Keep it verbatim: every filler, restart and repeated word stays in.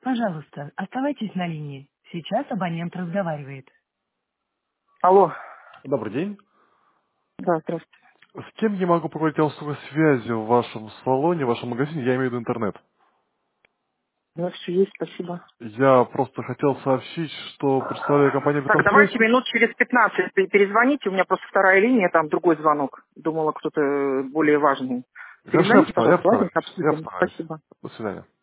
Пожалуйста, оставайтесь на линии. Сейчас абонент разговаривает. Алло. Добрый день. Да, здравствуйте. С кем я могу поговорить о услугах связи в вашем салоне, в вашем магазине? Я имею в виду интернет. У меня все есть, спасибо. Я просто хотел сообщить, что представляю компанию Так, Бетон. давайте минут через пятнадцать пе- перезвоните. У меня просто вторая линия, там другой звонок. Думала, кто-то э, более важный. Хорошо, я Перезвоните, постараюсь, я пожалуйста, постараюсь. ладненько Я обсудим. постараюсь. Спасибо. До свидания.